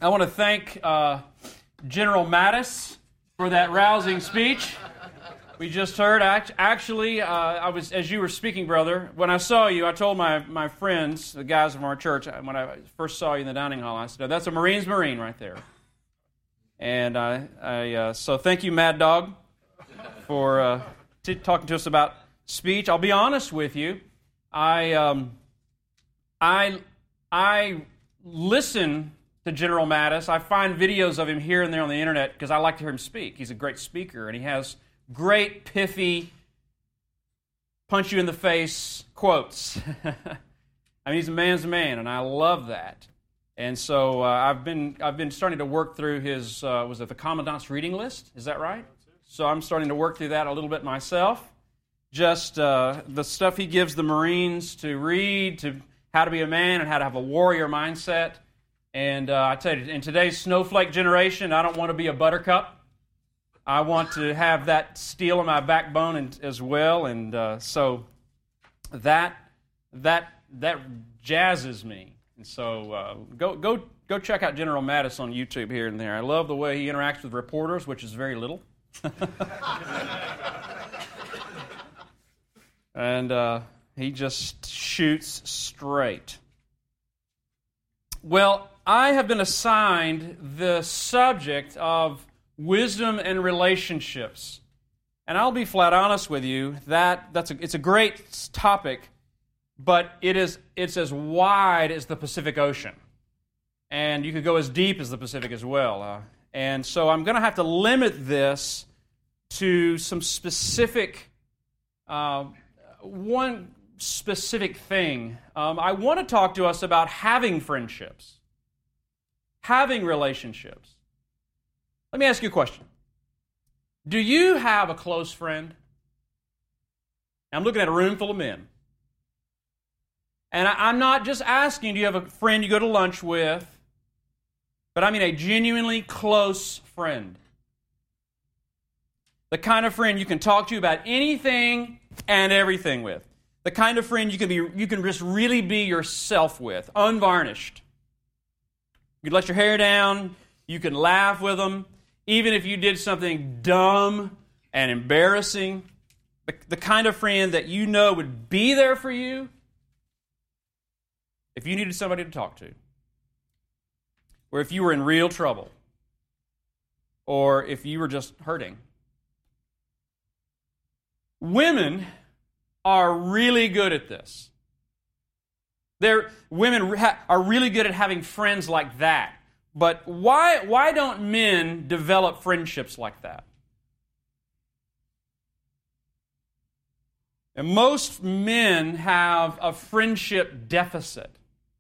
I want to thank General Mattis for that rousing speech we just heard. Actually, I was, as you were speaking, brother, when I saw you, I told my friends, the guys from our church, when I first saw you in the dining hall, I said, that's a Marine's Marine right there. And so thank you, Mad Dog, for talking to us about speech. I'll be honest with you. I listen to General Mattis. I find videos of him here and there on the internet because I like to hear him speak. He's a great speaker, and he has great, pithy, punch-you-in-the-face quotes. I mean, he's a man's man, and I love that. And so I've been starting to work through his, was it the Commandant's Reading List? Is that right? So I'm starting to work through that a little bit myself. Just the stuff he gives the Marines to read, to how to be a man and how to have a warrior mindset. And I tell you, in today's snowflake generation, I don't want to be a buttercup. I want to have that steel in my backbone as well. And so that jazzes me. And so go check out General Mattis on YouTube here and there. I love the way he interacts with reporters, which is very little. And he just shoots straight. Well, I have been assigned the subject of wisdom and relationships. And I'll be flat honest with you, it's a great topic, but it's as wide as the Pacific Ocean. And you could go as deep as the Pacific as well. And so I'm going to have to limit this to some specific, one specific thing. I want to talk to us about having friendships, having relationships. Let me ask you a question. Do you have a close friend? I'm looking at a room full of men. And I'm not just asking, do you have a friend you go to lunch with, but I mean a genuinely close friend. The kind of friend you can talk to about anything and everything with. The kind of friend you can just really be yourself with, unvarnished. You can let your hair down, you can laugh with them, even if you did something dumb and embarrassing. The kind of friend that you know would be there for you if you needed somebody to talk to, or if you were in real trouble, or if you were just hurting. Women are really good at this. Women are really good at having friends like that. But why don't men develop friendships like that? And most men have a friendship deficit.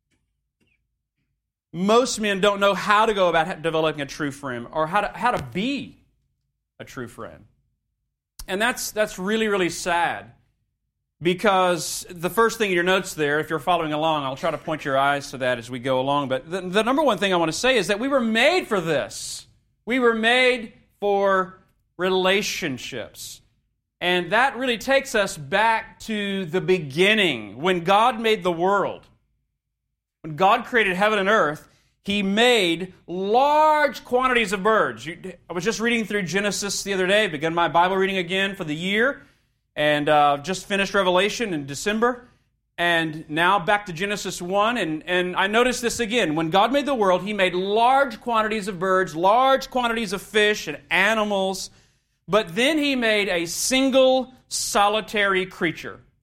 Most men don't know how to go about developing a true friend or how to be a true friend. And that's really, really sad. Because the first thing in your notes there, if you're following along, I'll try to point your eyes to that as we go along. But the number one thing I want to say is that we were made for this. We were made for relationships. And that really takes us back to the beginning, when God made the world. When God created heaven and earth, He made large quantities of birds. I was just reading through Genesis the other day, began my Bible reading again for the year. And just finished Revelation in December. And now back to Genesis 1. And I noticed this again. When God made the world, He made large quantities of birds, large quantities of fish and animals. But then He made a single, solitary creature. It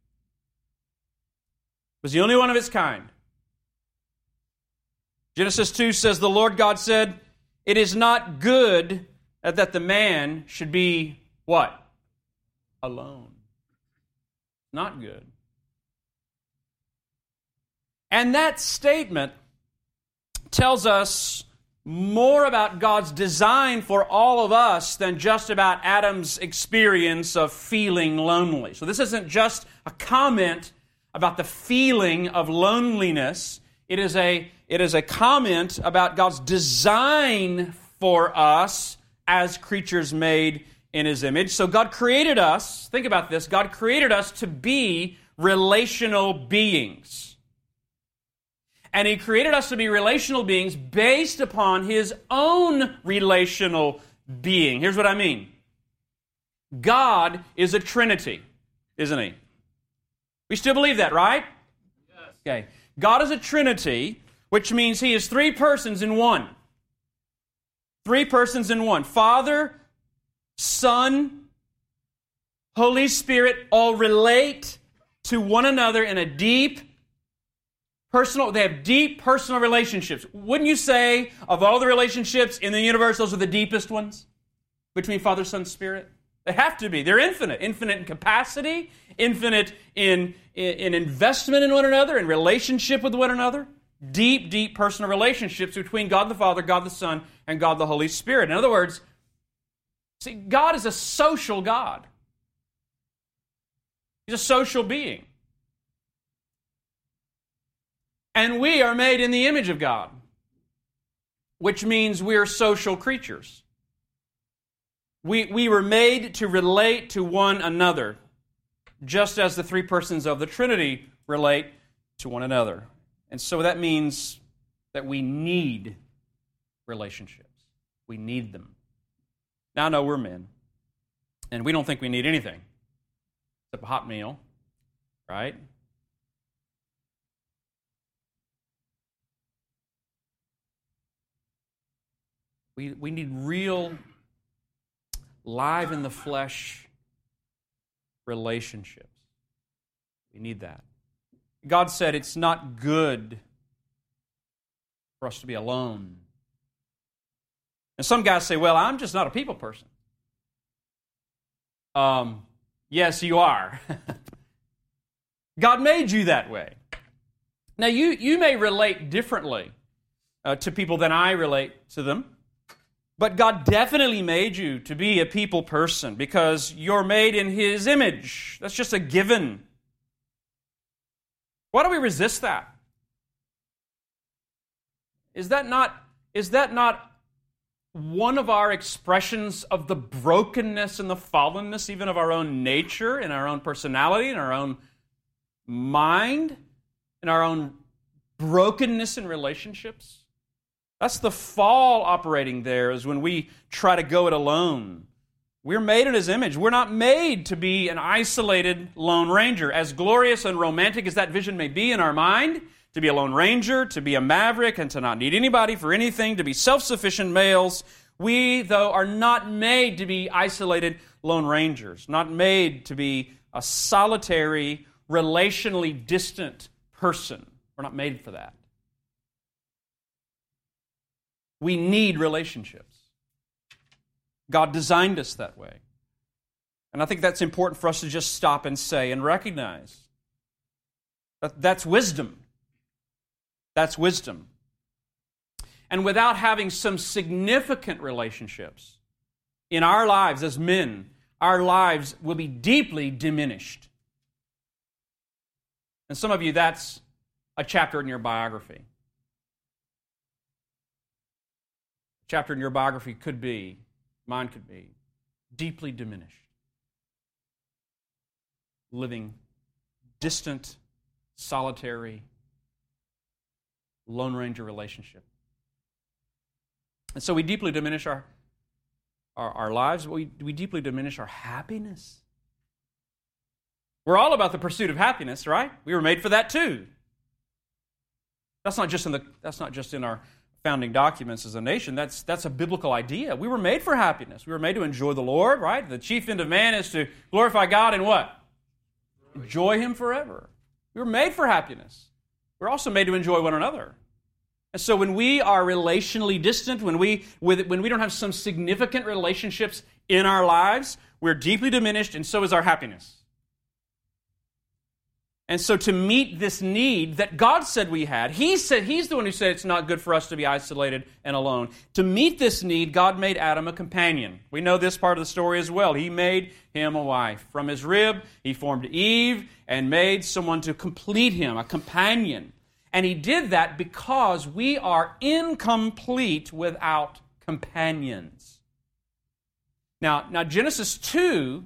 was the only one of its kind. Genesis 2 says, the Lord God said, it is not good that the man should be, what? Alone. Not good. And that statement tells us more about God's design for all of us than just about Adam's experience of feeling lonely. So this isn't just a comment about the feeling of loneliness. It is a comment about God's design for us as creatures made in His image. So God created us, think about this, God created us to be relational beings. And He created us to be relational beings based upon His own relational being. Here's what I mean. God is a Trinity, isn't He? We still believe that, right? Yes. Okay. God is a Trinity, which means He is three persons in one. Three persons in one. Father, Son, Holy Spirit all relate to one another in a deep, personal, they have deep personal relationships. Wouldn't you say, of all the relationships in the universe, those are the deepest ones? Between Father, Son, Spirit? They have to be. They're infinite. Infinite in capacity, infinite in investment in one another, in relationship with one another. Deep, deep personal relationships between God the Father, God the Son, and God the Holy Spirit. In other words, see, God is a social God. He's a social being. And we are made in the image of God, which means we are social creatures. We were made to relate to one another, just as the three persons of the Trinity relate to one another. And so that means that we need relationships. We need them. Now, I know we're men, and we don't think we need anything except a hot meal, right? We need real, live in the flesh relationships. We need that. God said it's not good for us to be alone. And some guys say, well, I'm just not a people person. Yes, you are. God made you that way. Now, you may relate differently to people than I relate to them. But God definitely made you to be a people person because you're made in His image. That's just a given. Why do we resist that? Is that not one of our expressions of the brokenness and the fallenness even of our own nature, in our own personality, in our own mind, in our own brokenness in relationships? That's the fall operating there, is when we try to go it alone. We're made in His image. We're not made to be an isolated lone ranger. As glorious and romantic as that vision may be in our mind, to be a lone ranger, to be a maverick, and to not need anybody for anything, to be self-sufficient males, we, though, are not made to be isolated lone rangers, not made to be a solitary, relationally distant person. We're not made for that. We need relationships. God designed us that way. And I think that's important for us to just stop and say and recognize. That's wisdom. That's wisdom. And without having some significant relationships in our lives as men, our lives will be deeply diminished. And some of you, that's a chapter in your biography. Chapter in your biography could be, mine could be, deeply diminished. Living distant, solitary, Lone Ranger relationship. And so we deeply diminish our lives, but we deeply diminish our happiness. We're all about the pursuit of happiness, right? We were made for that too. That's not just in our founding documents as a nation. That's a biblical idea. We were made for happiness. We were made to enjoy the Lord, right? The chief end of man is to glorify God and what? Enjoy Him forever. We were made for happiness. We're also made to enjoy one another. And so when we are relationally distant, when we don't have some significant relationships in our lives, we're deeply diminished, and so is our happiness. And so to meet this need that God said we had, He's the one who said it's not good for us to be isolated and alone. To meet this need, God made Adam a companion. We know this part of the story as well. He made him a wife. From his rib, He formed Eve and made someone to complete him, a companion. And He did that because we are incomplete without companions. Now Genesis 2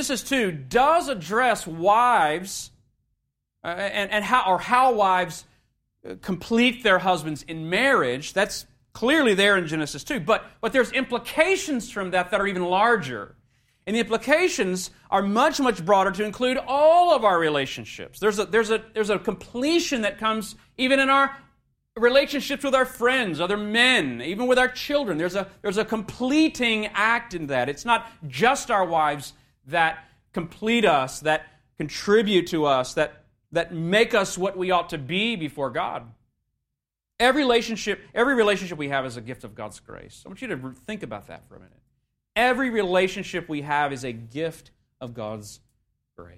does address wives and how wives complete their husbands in marriage. That's clearly there in Genesis 2. But there's implications from that are even larger. And the implications are much, much broader to include all of our relationships. There's a completion that comes even in our relationships with our friends, other men, even with our children. There's a completing act in that. It's not just our wives that complete us, that contribute to us, that make us what we ought to be before God. Every relationship we have is a gift of God's grace. I want you to think about that for a minute. Every relationship we have is a gift of God's grace.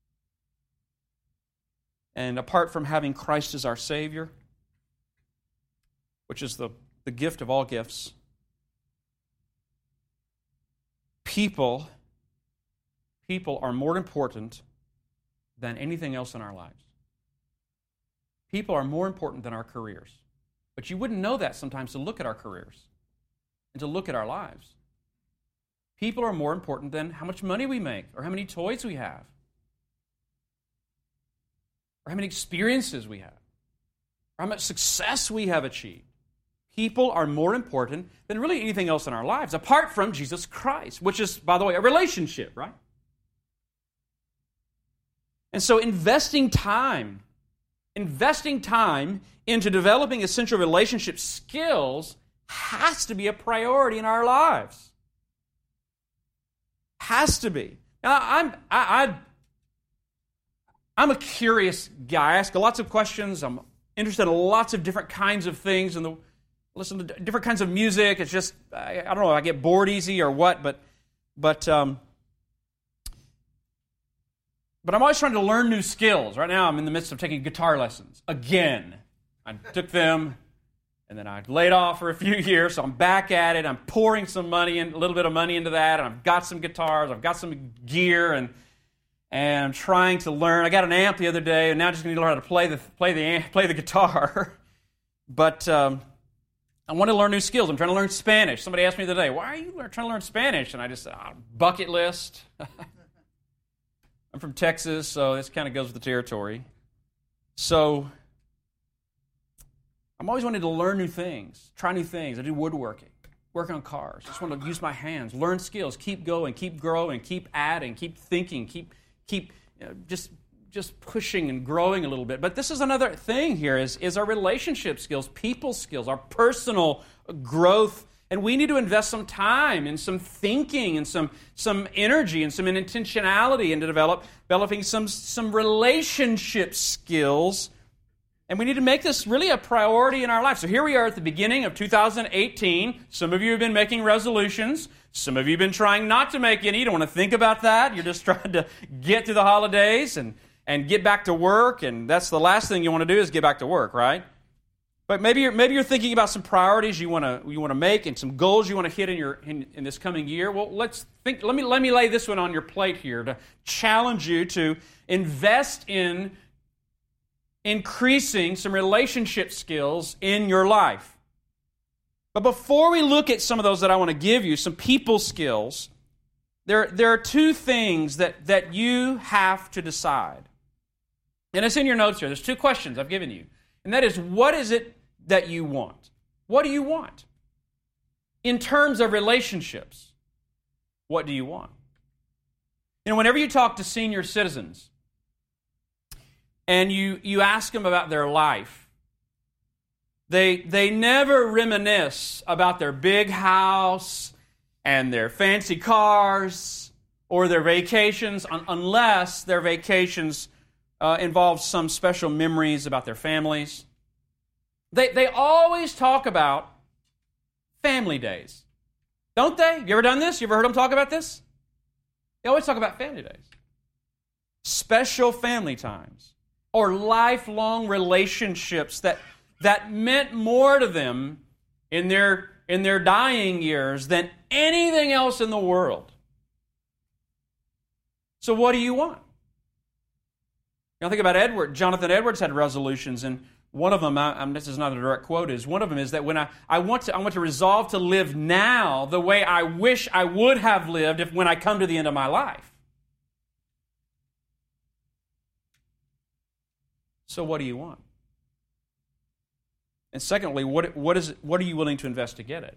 And apart from having Christ as our Savior, which is the gift of all gifts, people are more important than anything else in our lives. People are more important than our careers. But you wouldn't know that sometimes to look at our careers and to look at our lives. People are more important than how much money we make or how many toys we have or how many experiences we have or how much success we have achieved. People are more important than really anything else in our lives, apart from Jesus Christ, which is, by the way, a relationship, right? And so investing time into developing essential relationship skills has to be a priority in our lives. Has to be. Now, I'm a curious guy. I ask lots of questions. I'm interested in lots of different kinds of things and listen to different kinds of music. It's just, I don't know, I get bored easy or what, but I'm always trying to learn new skills. Right now I'm in the midst of taking guitar lessons. Again. I took them, and then I laid off for a few years, so I'm back at it. I'm pouring a little bit of money into that, and I've got some guitars, I've got some gear, and I'm trying to learn. I got an amp the other day, and now I just need to learn how to play the guitar. But I want to learn new skills. I'm trying to learn Spanish. Somebody asked me the other day, why are you trying to learn Spanish? And I just said, bucket list. I'm from Texas, so this kind of goes with the territory. So I'm always wanting to learn new things, try new things. I do woodworking, work on cars. Just want to use my hands, learn skills, keep going, keep growing, keep adding, keep thinking, keep just pushing and growing a little bit. But this is another thing here is our relationship skills, people skills, our personal growth. And we need to invest some time and some thinking and some energy and some intentionality into developing some relationship skills. And we need to make this really a priority in our life. So here we are at the beginning of 2018. Some of you have been making resolutions. Some of you have been trying not to make any. You don't want to think about that. You're just trying to get through the holidays and get back to work. And that's the last thing you want to do is get back to work, right? But maybe you're thinking about some priorities you want to make and some goals you want to hit in this coming year. Well, let's think. Let me lay this one on your plate here to challenge you to invest in increasing some relationship skills in your life. But before we look at some of those that I want to give you, some people skills, there are two things that you have to decide. And it's in your notes here. There's two questions I've given you. And that is, what is it that you want? What do you want? In terms of relationships, what do you want? Whenever you talk to senior citizens and you ask them about their life, they never reminisce about their big house and their fancy cars or their vacations unless their vacations involve some special memories about their families. They always talk about family days, don't they? Have you ever done this? You ever heard them talk about this? They always talk about family days. Special family times or lifelong relationships that meant more to them in their dying years than anything else in the world. So what do you want? Think about Jonathan Edwards had resolutions, and one of them, this is not a direct quote, one of them is that when I want to resolve to live now the way I wish I would have lived when I come to the end of my life. So what do you want? And secondly, what are you willing to invest to get it?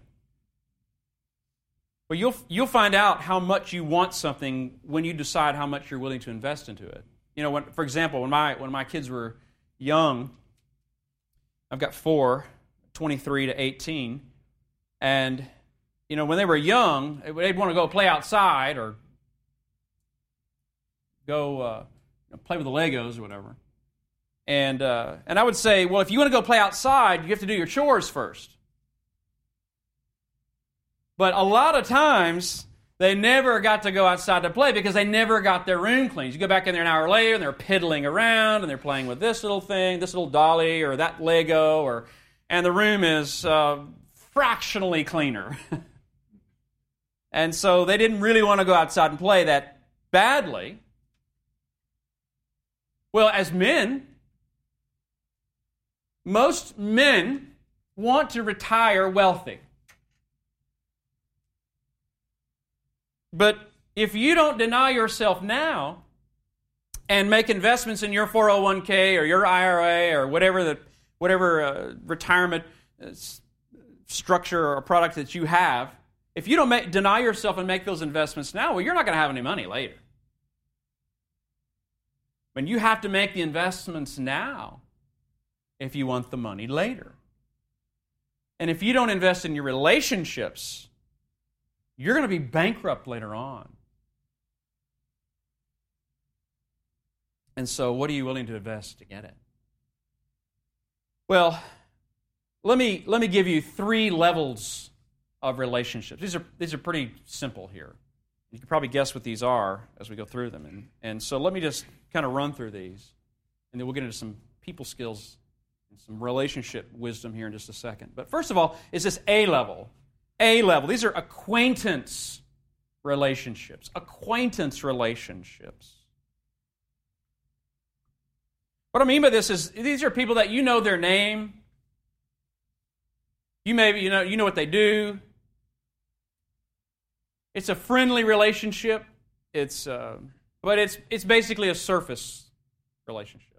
Well, you'll find out how much you want something when you decide how much you're willing to invest into it. For example, when my kids were young, I've got 4, 23 to 18, and when they were young, they'd want to go play outside or go play with the Legos or whatever. And I would say, well, if you want to go play outside, you have to do your chores first. But a lot of times, they never got to go outside to play because they never got their room cleaned. You go back in there an hour later, and they're piddling around, and they're playing with this little thing, this little dolly, or that Lego, and the room is fractionally cleaner. And so they didn't really want to go outside and play that badly. Well, as men, most men want to retire wealthy. But if you don't deny yourself now and make investments in your 401k or your IRA or whatever retirement structure or product that you have, if you don't deny yourself and make those investments now, well, you're not going to have any money later. But you have to make the investments now if you want the money later. And if you don't invest in your relationships, you're going to be bankrupt later on. And so, what are you willing to invest to get it? Well, let me give you 3 levels of relationships. These are pretty simple here. You can probably guess what these are as we go through them. And so let me just kind of run through these, and then we'll get into some people skills and some relationship wisdom here in just a second. But first of all, is this A level. A level. These are acquaintance relationships. Acquaintance relationships. What I mean by this is these are people that you know their name. You know what they do. It's a friendly relationship. But it's basically a surface relationship.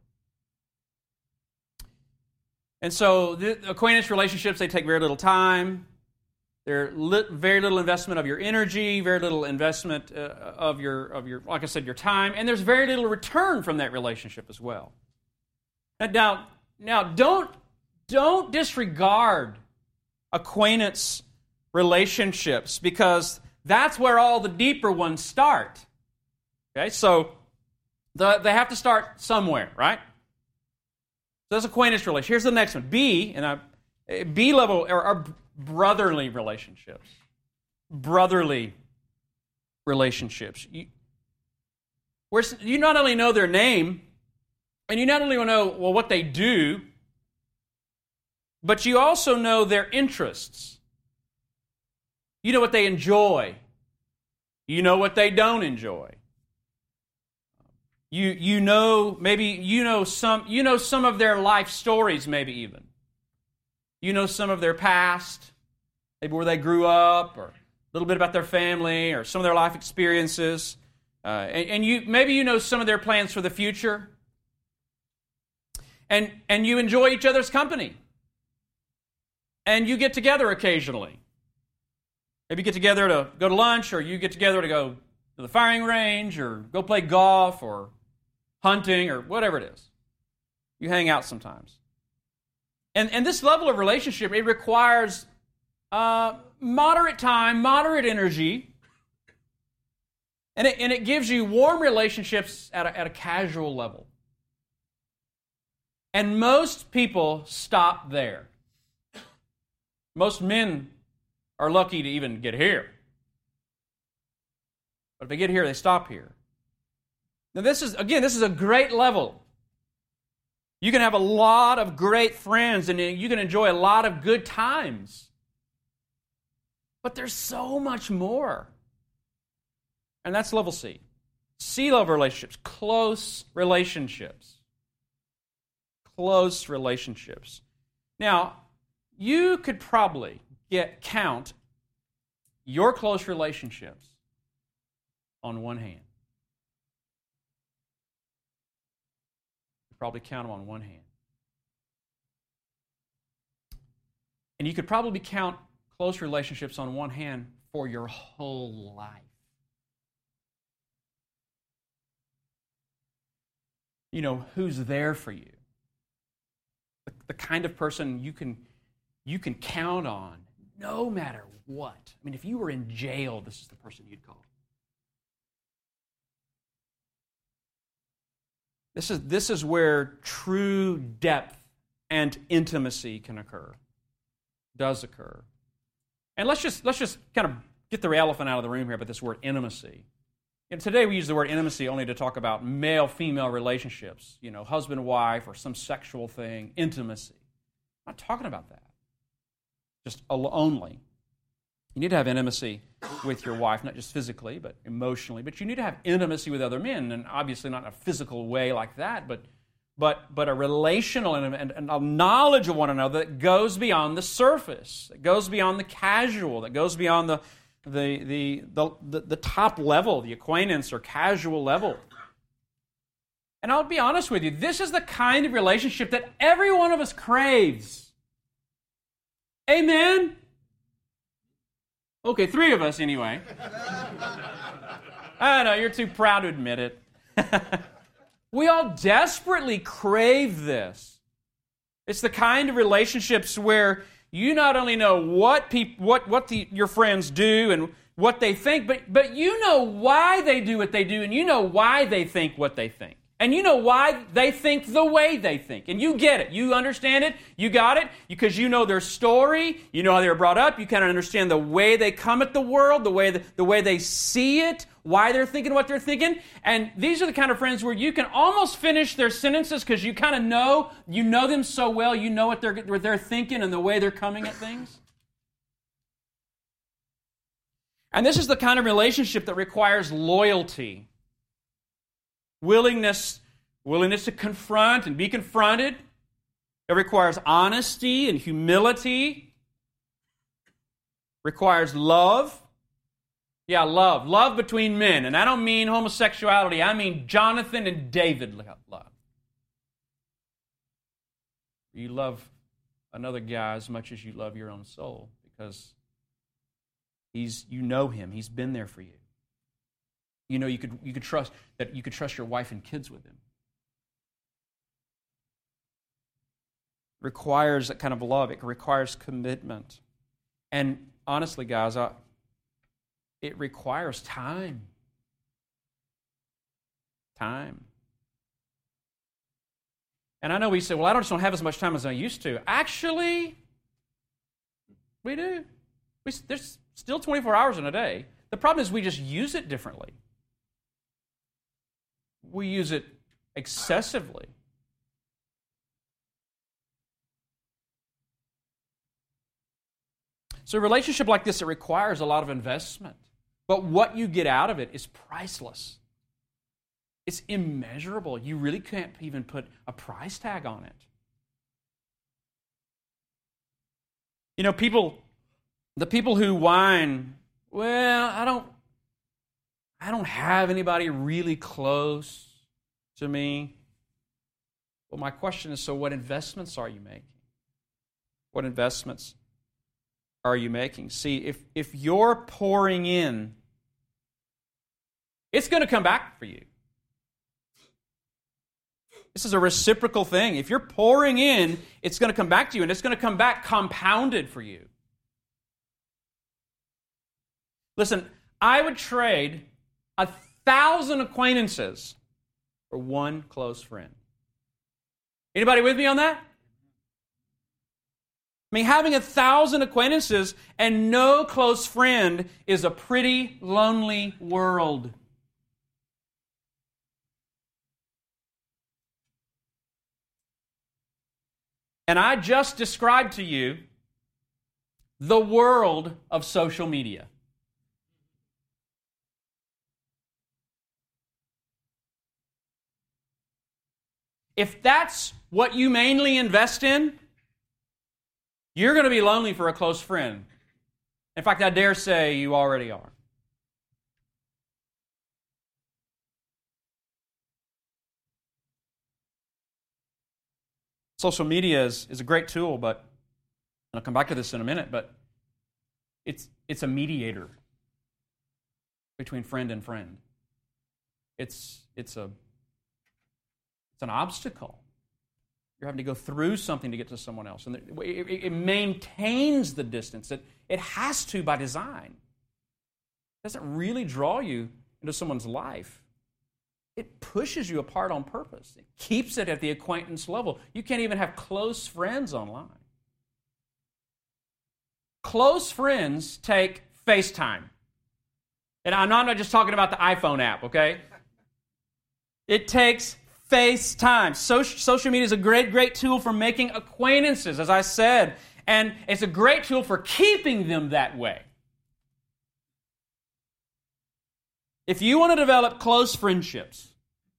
And so the acquaintance relationships, they take very little time. They're very little investment of your energy, very little investment of your, like I said, your time, and there's very little return from that relationship as well. Now don't disregard acquaintance relationships because that's where all the deeper ones start. Okay, so they have to start somewhere, right? So that's acquaintance relationship. Here's the next one, B, and B level are brotherly relationships. Brotherly relationships. You not only know their name, and you not only know what they do, but you also know their interests. You know what they enjoy. You know what they don't enjoy. You know some of their life stories, maybe even. You know some of their past, maybe where they grew up, or a little bit about their family, or some of their life experiences. And you know some of their plans for the future. And you enjoy each other's company. And you get together occasionally. Maybe you get together to go to lunch, or you get together to go to the firing range, or go play golf, or hunting, or whatever it is. You hang out sometimes. And this level of relationship, it requires moderate time, moderate energy, and it gives you warm relationships at a casual level. And most people stop there. Most men are lucky to even get here. But if they get here, they stop here. Now this is a great level. You can have a lot of great friends and you can enjoy a lot of good times. But there's so much more. And that's level C. C level relationships, close relationships. Close relationships. Now, you could probably count your close relationships on one hand. You probably count them on one hand. And you could probably count close relationships on one hand for your whole life. You know, who's there for you. The kind of person you can count on no matter what. I mean, if you were in jail, this is the person you'd call. This is where true depth and intimacy can occur, does occur. And let's just kind of get the elephant out of the room here about this word intimacy. And today we use the word intimacy only to talk about male-female relationships, you know, husband-wife or some sexual thing, intimacy. I'm not talking about that. Just only. You need to have intimacy with your wife, not just physically, but emotionally. But you need to have intimacy with other men, and obviously not in a physical way like that, but a relational and a knowledge of one another that goes beyond the surface, that goes beyond the casual, that goes beyond the top level, the acquaintance or casual level. And I'll be honest with you, this is the kind of relationship that every one of us craves. Amen? Okay, 3 of us anyway. I know, you're too proud to admit it. We all desperately crave this. It's the kind of relationships where you not only know what your friends do and what they think, but you know why they do what they do, and you know why they think what they think. And you know why they think the way they think. And you get it. You understand it. You got it. Because you know their story. You know how they were brought up. You kind of understand the way they come at the world, the way they see it, why they're thinking what they're thinking. And these are the kind of friends where you can almost finish their sentences because you kind of know, you know them so well, you know what they're thinking and the way they're coming at things. And this is the kind of relationship that requires loyalty. Willingness to confront and be confronted. It requires honesty and humility. Requires love. Yeah, love. Love between men. And I don't mean homosexuality. I mean Jonathan and David love. You love another guy as much as you love your own soul because you know him. He's been there for you. You know, you could trust that you could trust your wife and kids with him. It requires that kind of love. It requires commitment. And honestly, guys, it requires time. Time. And I know we say, well, I just don't have as much time as I used to. Actually, we do. There's still 24 hours in a day. The problem is we just use it differently. We use it excessively. So a relationship like this, it requires a lot of investment. But what you get out of it is priceless. It's immeasurable. You really can't even put a price tag on it. You know, the people who whine, well, I don't have anybody really close to me. Well, my question is, so what investments are you making? What investments are you making? See, if you're pouring in, it's going to come back for you. This is a reciprocal thing. If you're pouring in, it's going to come back to you, and it's going to come back compounded for you. Listen, I would trade 1,000 acquaintances for one close friend. Anybody with me on that? I mean, having 1,000 acquaintances and no close friend is a pretty lonely world. And I just described to you the world of social media. If that's what you mainly invest in, you're going to be lonely for a close friend. In fact, I dare say you already are. Social media is a great tool, but I'll come back to this in a minute, but it's a mediator between friend and friend. It's an obstacle. You're having to go through something to get to someone else. And it maintains the distance. It has to by design. It doesn't really draw you into someone's life. It pushes you apart on purpose. It keeps it at the acquaintance level. You can't even have close friends online. Close friends take FaceTime. And I'm not just talking about the iPhone app, okay? It takes FaceTime. Social media is a great tool for making acquaintances, as I said, and it's a great tool for keeping them that way. If you want to develop close friendships,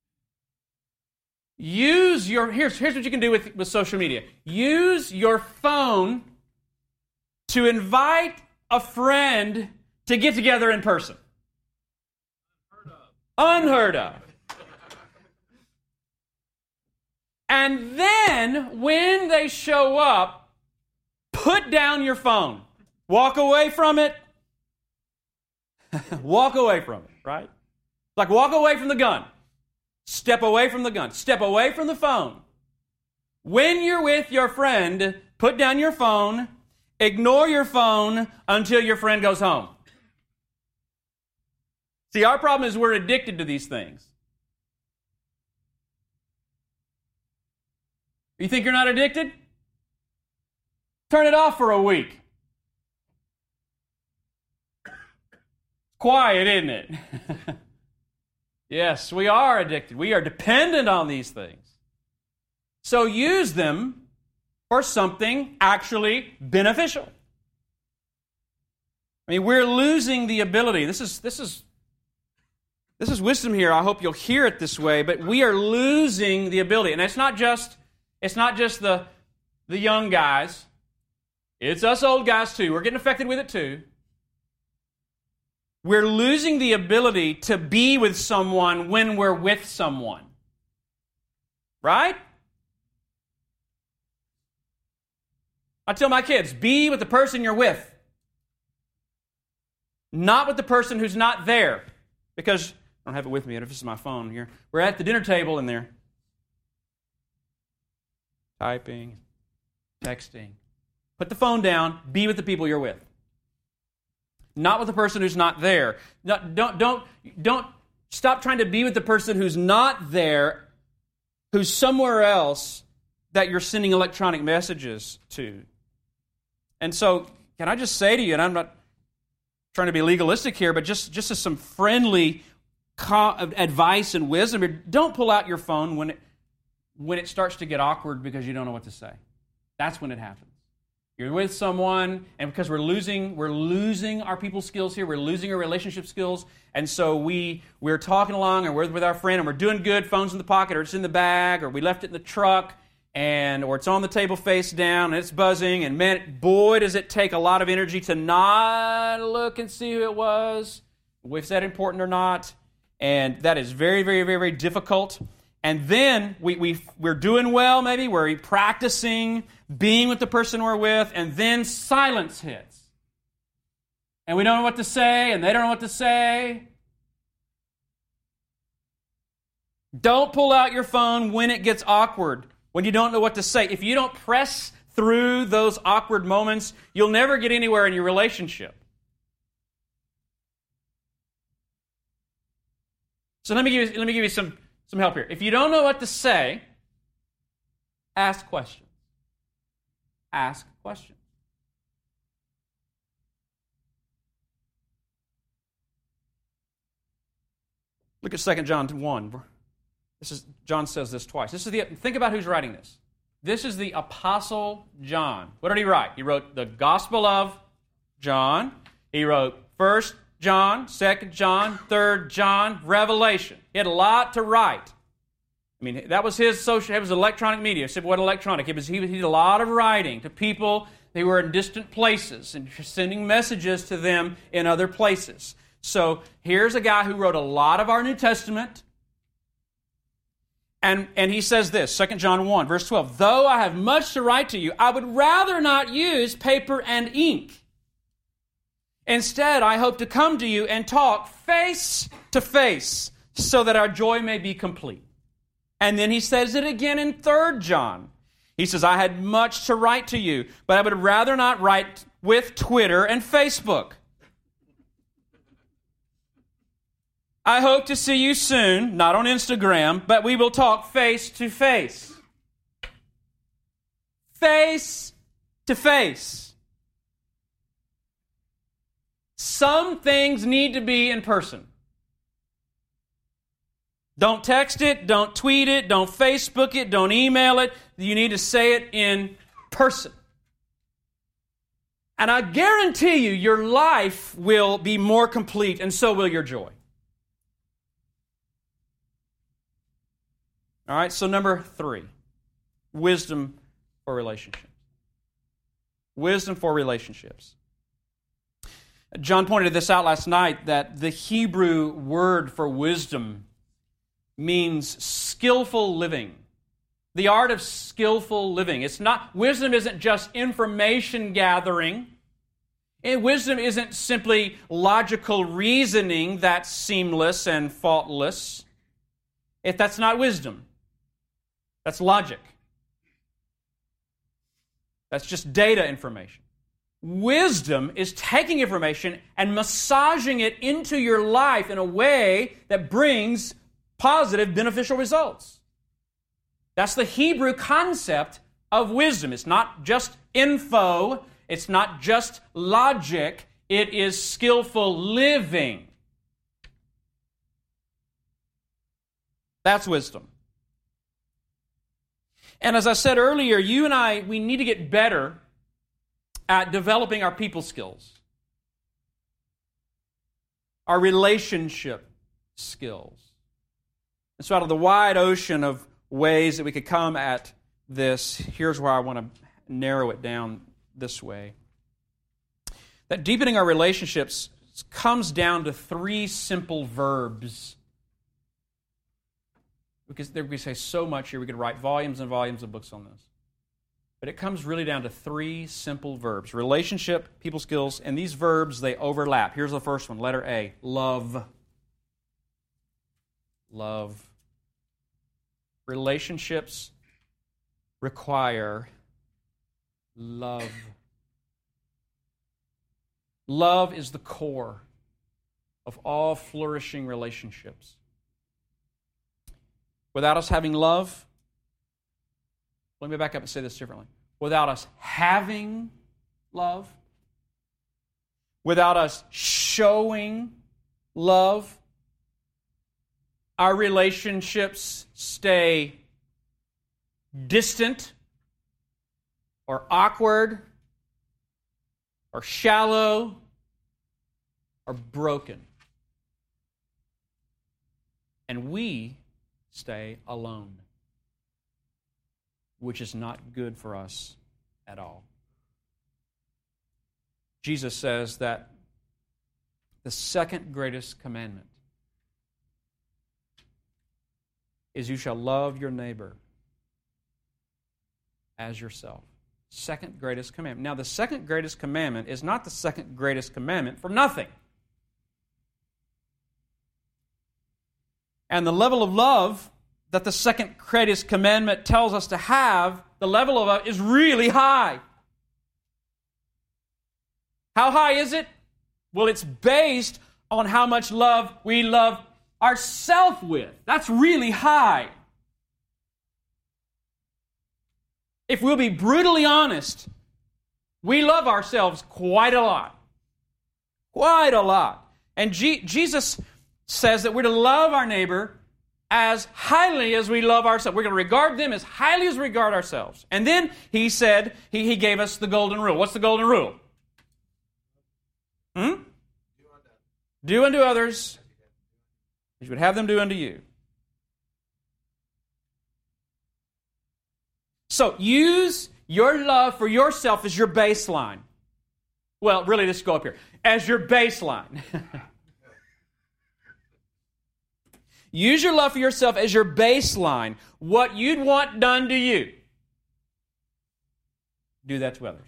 here's what you can do with social media. Use your phone to invite a friend to get together in person. Unheard of. And then, when they show up, put down your phone. Walk away from it. Walk away from it, right? Like walk away from the gun. Step away from the gun. Step away from the phone. When you're with your friend, put down your phone. Ignore your phone until your friend goes home. See, our problem is we're addicted to these things. You think you're not addicted? Turn it off for a week. Quiet, isn't it? Yes, we are addicted. We are dependent on these things. So use them for something actually beneficial. I mean, we're losing the ability. This is wisdom here. I hope you'll hear it this way, but we are losing the ability. And it's not just the young guys. It's us old guys too. We're getting affected with it too. We're losing the ability to be with someone when we're with someone. Right? I tell my kids, be with the person you're with. Not with the person who's not there. Because, I don't have it with me, this is my phone here. We're at the dinner table and they're typing, texting. Put the phone down, be with the people you're with. Not with the person who's not there. Don't stop trying to be with the person who's not there, who's somewhere else that you're sending electronic messages to. And so, can I just say to you, and I'm not trying to be legalistic here, but just as some friendly advice and wisdom, don't pull out your phone when it starts to get awkward because you don't know what to say. That's when it happens. You're with someone, and because we're losing our people skills here, we're losing our relationship skills, and so we're talking along, and we're with our friend, and we're doing good, phone's in the pocket, or it's in the bag, or we left it in the truck, or it's on the table face down, and it's buzzing, and man, boy, does it take a lot of energy to not look and see who it was, if that's important or not, and that is very, very, very, very difficult. And then we're doing well, maybe, we're practicing being with the person we're with, and then silence hits. And we don't know what to say, and they don't know what to say. Don't pull out your phone when it gets awkward, when you don't know what to say. If you don't press through those awkward moments, you'll never get anywhere in your relationship. So let me give you some help here. If you don't know what to say, ask questions. Ask questions. Look at 2 John 1. John says this twice. Think about who's writing this. This is the Apostle John. What did he write? He wrote the Gospel of John. He wrote 1 John, 2 John, 3 John, Revelation. He had a lot to write. I mean, that was his social, it was electronic media. I said, what electronic? He did a lot of writing to people who were in distant places and sending messages to them in other places. So here's a guy who wrote a lot of our New Testament, And he says this, 2 John 1, verse 12, though I have much to write to you, I would rather not use paper and ink. Instead, I hope to come to you and talk face to face so that our joy may be complete. And then he says it again in 3 John. He says, I had much to write to you, but I would rather not write with Twitter and Facebook. I hope to see you soon, not on Instagram, but we will talk face to face. Face to face. Some things need to be in person. Don't text it, don't tweet it, don't Facebook it, don't email it. You need to say it in person. And I guarantee you, your life will be more complete, and so will your joy. All right, so number 3, wisdom for relationships. Wisdom for relationships. John pointed this out last night, that the Hebrew word for wisdom means skillful living. The art of skillful living. Wisdom isn't just information gathering. And wisdom isn't simply logical reasoning that's seamless and faultless. If that's not wisdom, that's logic. That's just data information. Wisdom is taking information and massaging it into your life in a way that brings positive, beneficial results. That's the Hebrew concept of wisdom. It's not just info. It's not just logic. It is skillful living. That's wisdom. And as I said earlier, you and I, we need to get better at developing our people skills, our relationship skills. And so out of the wide ocean of ways that we could come at this, here's where I want to narrow it down this way. That deepening our relationships comes down to 3 simple verbs. Because we say so much here, we could write volumes and volumes of books on this. But it comes really down to 3 simple verbs. Relationship, people skills, and these verbs, they overlap. Here's the first one, letter A, love. Love. Relationships require love. Love is the core of all flourishing relationships. Without us having love, let me back up and say this differently. Without us having love, without us showing love, our relationships stay distant or awkward or shallow or broken. And we stay alone, which is not good for us at all. Jesus says that the second greatest commandment is you shall love your neighbor as yourself. Second greatest commandment. Now, the second greatest commandment is not the second greatest commandment for nothing. And the level of love that the second greatest commandment tells us to have, the level of love is really high. How high is it? Well, it's based on how much love we love ourselves with. That's really high. If we'll be brutally honest, we love ourselves quite a lot. Quite a lot. And Jesus says that we're to love our neighbor as highly as we love ourselves. We're going to regard them as highly as we regard ourselves. And then he said, he gave us the golden rule. What's the golden rule? Do unto others as you would have them do unto you. So use your love for yourself as your baseline. Well, really, let's go up here. As your baseline. Use your love for yourself as your baseline. What you'd want done to you, do that to others.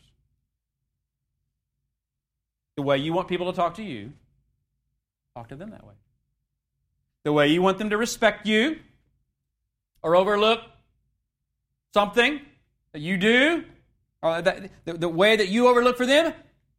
The way you want people to talk to you, talk to them that way. The way you want them to respect you or overlook something that you do, or the way that you overlook for them,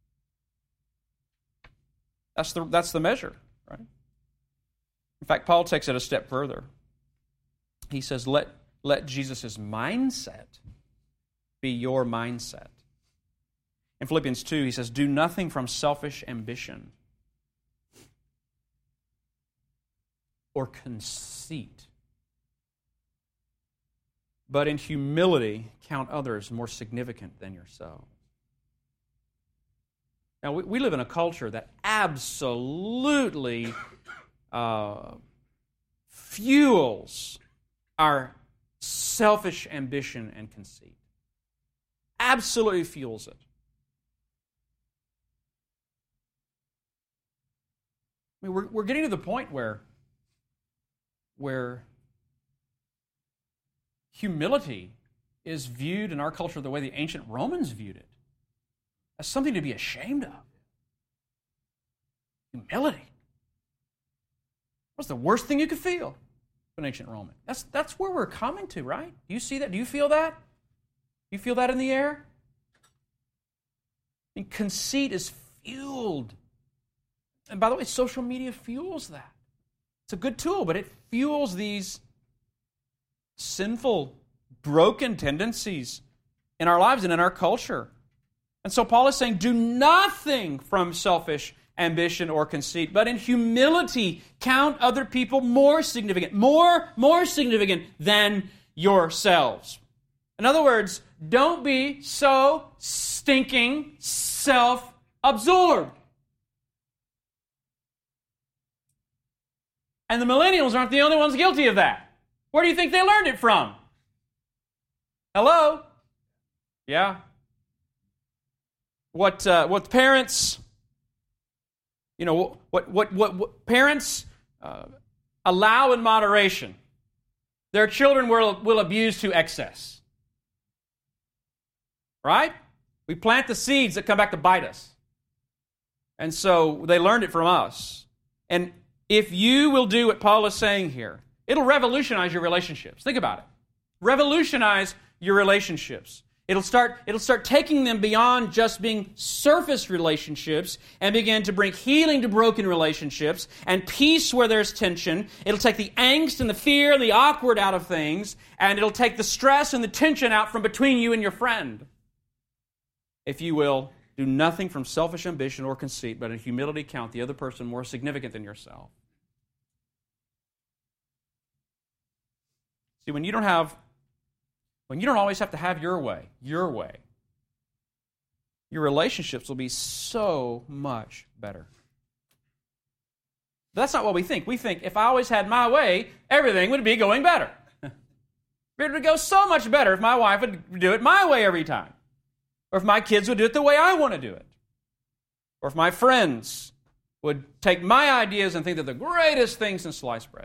that's the measure, right? In fact, Paul takes it a step further. He says, let Jesus' mindset be your mindset. In Philippians 2, he says, do nothing from selfish ambition or conceit, but in humility count others more significant than yourself. Now, we live in a culture that absolutely fuels our selfish ambition and conceit. Absolutely fuels it. I mean, we're getting to the point where humility is viewed in our culture the way the ancient Romans viewed it, as something to be ashamed of. Humility. What's the worst thing you could feel to an ancient Roman? That's where we're coming to, right? Do you see that? Do you feel that? Do you feel that in the air? I mean, conceit is fueled. And by the way, social media fuels that. It's a good tool, but it fuels these sinful, broken tendencies in our lives and in our culture. And so Paul is saying, do nothing from selfish ambition or conceit, but in humility count other people more significant, more significant than yourselves. In other words, don't be so stinking self-absorbed. And the millennials aren't the only ones guilty of that. Where do you think they learned it from? Hello? Yeah. What parents, what parents allow in moderation, their children will abuse to excess. Right? We plant the seeds that come back to bite us. And so they learned it from us. And if you will do what Paul is saying here, it'll revolutionize your relationships. Think about it. Revolutionize your relationships. It'll start taking them beyond just being surface relationships and begin to bring healing to broken relationships and peace where there's tension. It'll take the angst and the fear and the awkward out of things, and it'll take the stress and the tension out from between you and your friend. If you will, do nothing from selfish ambition or conceit, but in humility count the other person more significant than yourself. See, when you don't always have to have your way, your relationships will be so much better. That's not what we think. We think if I always had my way, everything would be going better. It would go so much better if my wife would do it my way every time. Or if my kids would do it the way I want to do it. Or if my friends would take my ideas and think they're the greatest things in sliced bread.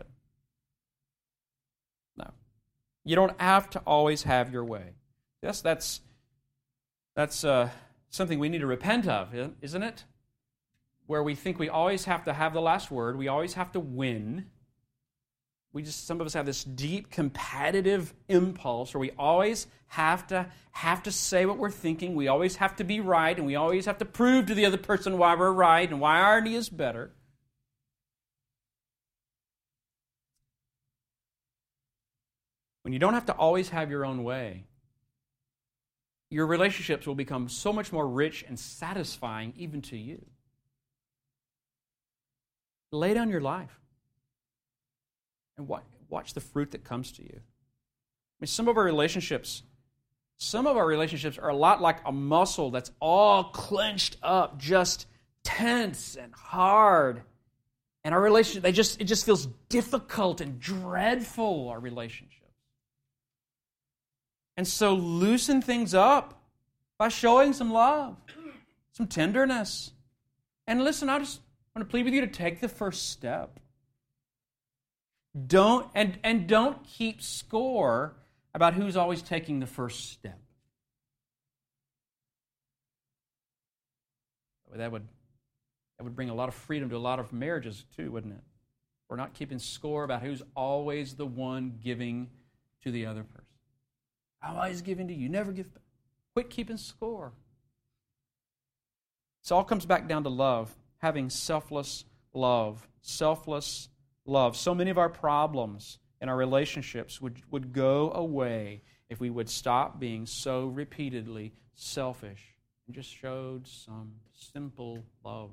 No. You don't have to always have your way. Yes, that's something we need to repent of, isn't it? Where we think we always have to have the last word. We always have to win. Some of us have this deep competitive impulse where we always have to say what we're thinking. We always have to be right, and we always have to prove to the other person why we're right and why our idea is better. When you don't have to always have your own way, your relationships will become so much more rich and satisfying even to you. Lay down your life and watch the fruit that comes to you. I mean, some of our relationships are a lot like a muscle that's all clenched up, just tense and hard. And our relationship, it just feels difficult and dreadful, our relationships. And so loosen things up by showing some love, some tenderness. And listen, I just want to plead with you to take the first step. Don't keep score about who's always taking the first step. That would bring a lot of freedom to a lot of marriages too, wouldn't it? We're not keeping score about who's always the one giving to the other person. I'm always giving to you, never give back. Quit keeping score. So it all comes back down to love, having selfless love. Selfless love. So many of our problems in our relationships would go away if we would stop being so repeatedly selfish and just showed some simple love.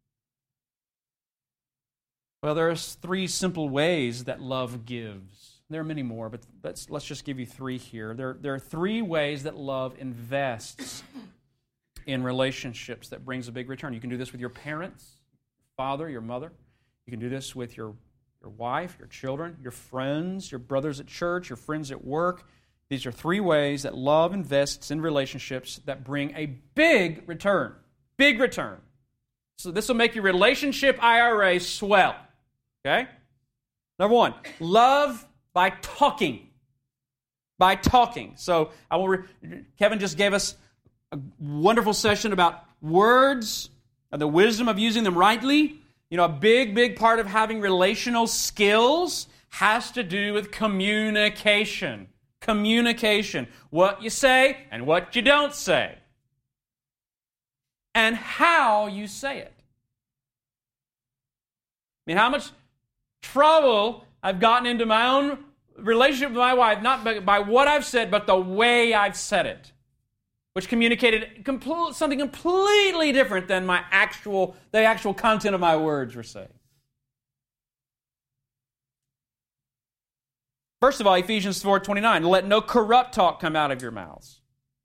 Well, there's 3 simple ways that love gives. There are many more, but let's just give you 3 here. There are 3 ways that love invests in relationships that brings a big return. You can do this with your parents, father, your mother. You can do this with your wife, your children, your friends, your brothers at church, your friends at work. These are 3 ways that love invests in relationships that bring a big return. Big return. So this will make your relationship IRA swell. Okay? Number 1, love by talking. By talking. So Kevin just gave us a wonderful session about words and the wisdom of using them rightly. You know, a big part of having relational skills has to do with communication. Communication. What you say and what you don't say. And how you say it. I mean, how much trouble I've gotten into my own relationship with my wife, not by what I've said, but the way I've said it, which communicated something completely different than the actual content of my words were saying. First of all, Ephesians 4:29, let no corrupt talk come out of your mouths.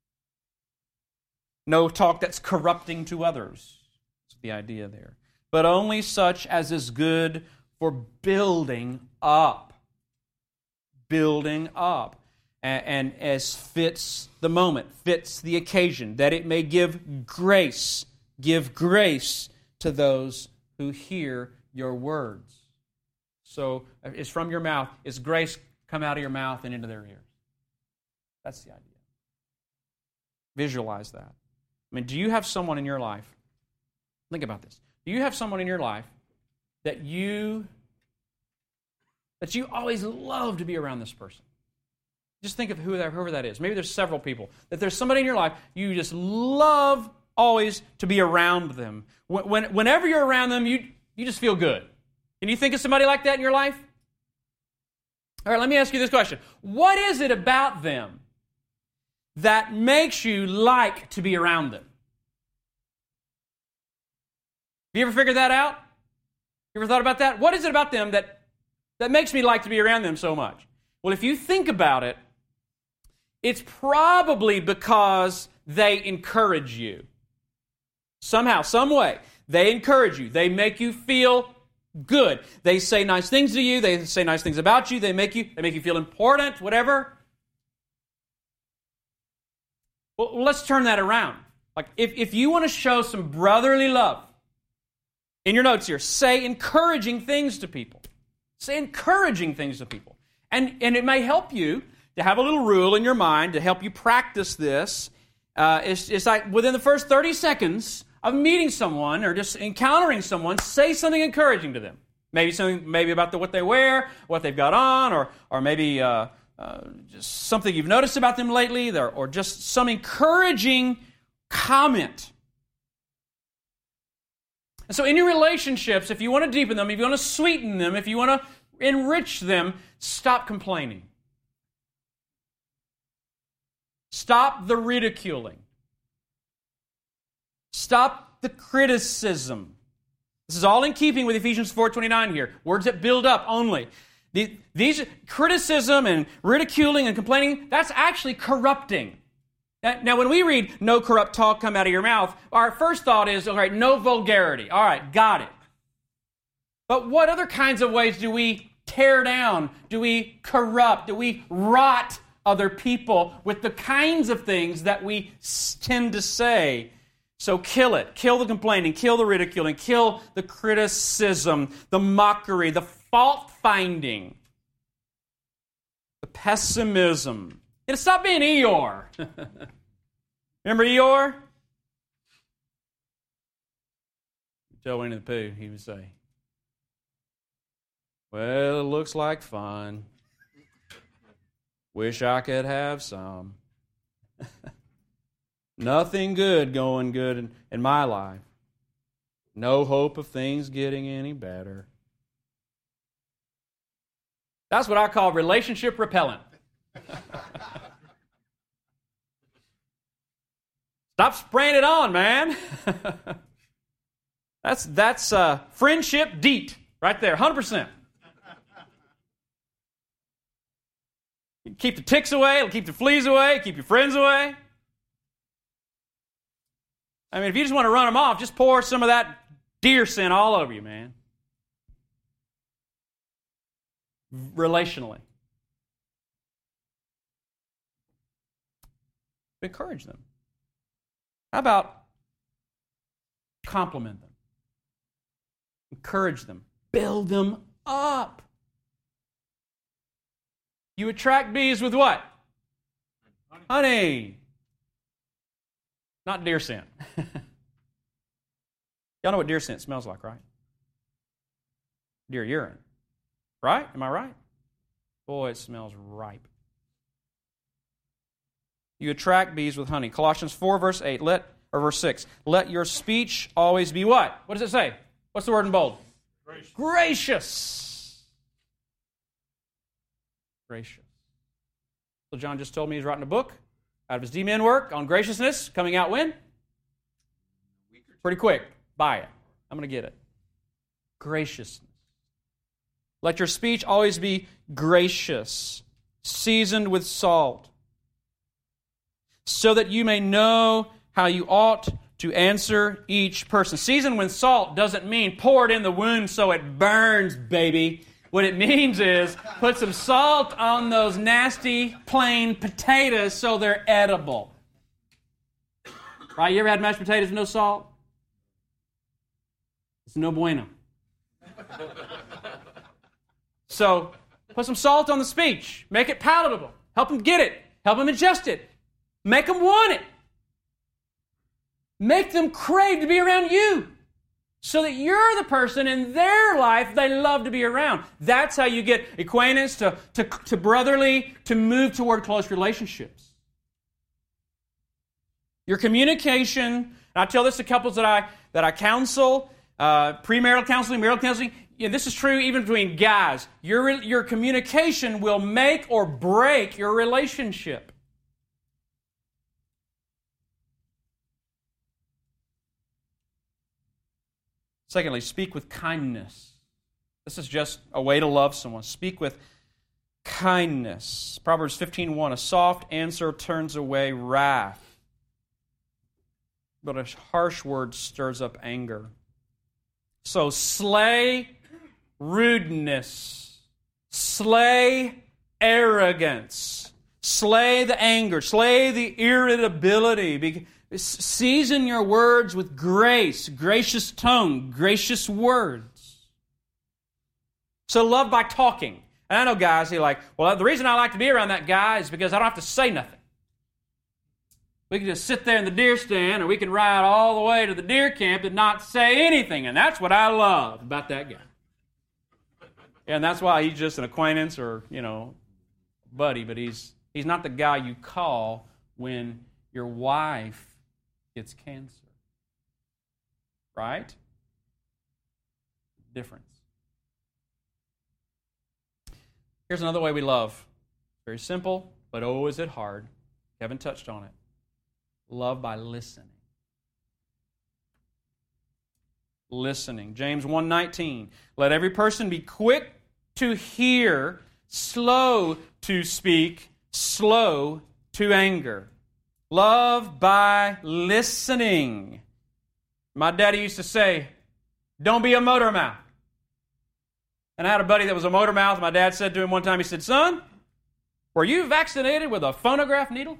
No talk that's corrupting to others. That's the idea there. But only such as is good for building up. Building up. And as fits the moment, fits the occasion, that it may give grace to those who hear your words. So it's from your mouth. Is grace come out of your mouth and into their ears? That's the idea. Visualize that. I mean, do you have someone in your life? Think about this. Do you have someone in your life that you always love to be around this person? Just think of whoever that is. Maybe there's several people. That there's somebody in your life you just love always to be around them. Whenever you're around them, you just feel good. Can you think of somebody like that in your life? All right, let me ask you this question. What is it about them that makes you like to be around them? Have you ever figured that out? You ever thought about that? What is it about them that makes me like to be around them so much? Well, if you think about it, it's probably because they encourage you. Somehow, some way, they encourage you. They make you feel good. They say nice things to you. They say nice things about you. They make you feel important, whatever. Well, let's turn that around. Like, if you want to show some brotherly love, in your notes here, say encouraging things to people. Say encouraging things to people. And it may help you to have a little rule in your mind to help you practice this. It's like within the first 30 seconds of meeting someone or just encountering someone, say something encouraging to them. Maybe about what they wear, what they've got on, or maybe just something you've noticed about them lately, or just some encouraging comment. And so in your relationships, if you want to deepen them, if you want to sweeten them, if you want to enrich them, stop complaining. Stop the ridiculing. Stop the criticism. This is all in keeping with Ephesians 4:29 here. Words that build up only. These criticism and ridiculing and complaining, that's actually corrupting. Now, when we read, no corrupt talk come out of your mouth, our first thought is, all right, no vulgarity. All right, got it. But what other kinds of ways do we tear down? Do we corrupt? Do we rot other people with the kinds of things that we tend to say? So kill it. Kill the complaining. Kill the ridiculing. Kill the criticism, the mockery, the fault-finding. pessimism. Stop being Eeyore. Remember Eeyore? Tell Winnie the Pooh, he would say, well, it looks like fun. Wish I could have some. Nothing good going good in my life. No hope of things getting any better. That's what I call relationship repellent. Stop spraying it on, man. That's friendship deet right there, 100%. Keep the ticks away, it'll keep the fleas away, keep your friends away. I mean, if you just want to run them off, just pour some of that deer scent all over you, man. Relationally. Encourage them. How about compliment them? Encourage them. Build them up. You attract bees with what? Honey. Not deer scent. Y'all know what deer scent smells like, right? Deer urine. Right? Am I right? Boy, it smells ripe. You attract bees with honey. Colossians 4, verse 8, verse 6. Let your speech always be what? What does it say? What's the word in bold? Gracious. Gracious. Gracious. So John just told me he's writing a book out of his D-Min work on graciousness, coming out when? Pretty quick. Buy it. I'm going to get it. Graciousness. Let your speech always be gracious, seasoned with salt, so that you may know how you ought to answer each person. Seasoned with salt doesn't mean pour it in the wound so it burns, baby. What it means is put some salt on those nasty, plain potatoes so they're edible. Right? You ever had mashed potatoes with no salt? It's no bueno. So, put some salt on the speech. Make it palatable. Help them get it. Help them ingest it. Make them want it. Make them crave to be around you so that you're the person in their life they love to be around. That's how you get acquaintance to brotherly, to move toward close relationships. Your communication, and I tell this to couples that I counsel, premarital counseling, marital counseling. This is true even between guys. Your communication will make or break your relationship. Secondly, speak with kindness. This is just a way to love someone. Speak with kindness. Proverbs 15:1, a soft answer turns away wrath, but a harsh word stirs up anger. So slay rudeness, slay arrogance, slay the anger, slay the irritability. Season your words with grace, gracious tone, gracious words. So love by talking. And I know guys, they're like, well, the reason I like to be around that guy is because I don't have to say nothing. We can just sit there in the deer stand, or we can ride all the way to the deer camp and not say anything. And that's what I love about that guy. And that's why he's just an acquaintance or, buddy. But he's not the guy you call when your wife gets cancer. Right? Difference. Here's another way we love. Very simple, but oh, is it hard. Kevin touched on it. Love by listening. Listening. James 1:19. Let every person be quick to hear, slow to speak, slow to anger. Love by listening. My daddy used to say, don't be a motor mouth. And I had a buddy that was a motor mouth. My dad said to him one time, he said, son, were you vaccinated with a phonograph needle?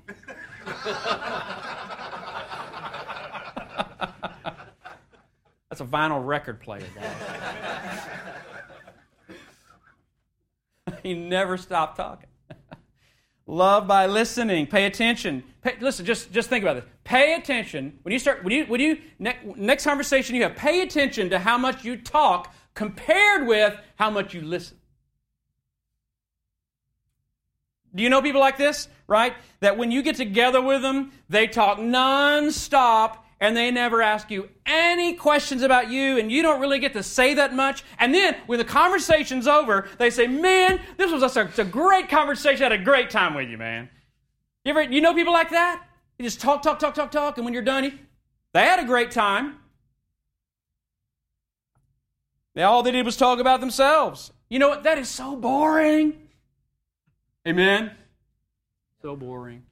That's a vinyl record player, guys. He never stopped talking. Love by listening. Pay attention. Listen, just think about this. Pay attention. Next conversation you have, pay attention to how much you talk compared with how much you listen. Do you know people like this, right? That when you get together with them, they talk nonstop and they never ask you any questions about you and you don't really get to say that much. And then when the conversation's over, they say, man, this was a great conversation. I had a great time with you, man. You know people like that? You just talk, and when you're done, they had a great time. All they did was talk about themselves. You know what? That is so boring. Amen? So boring.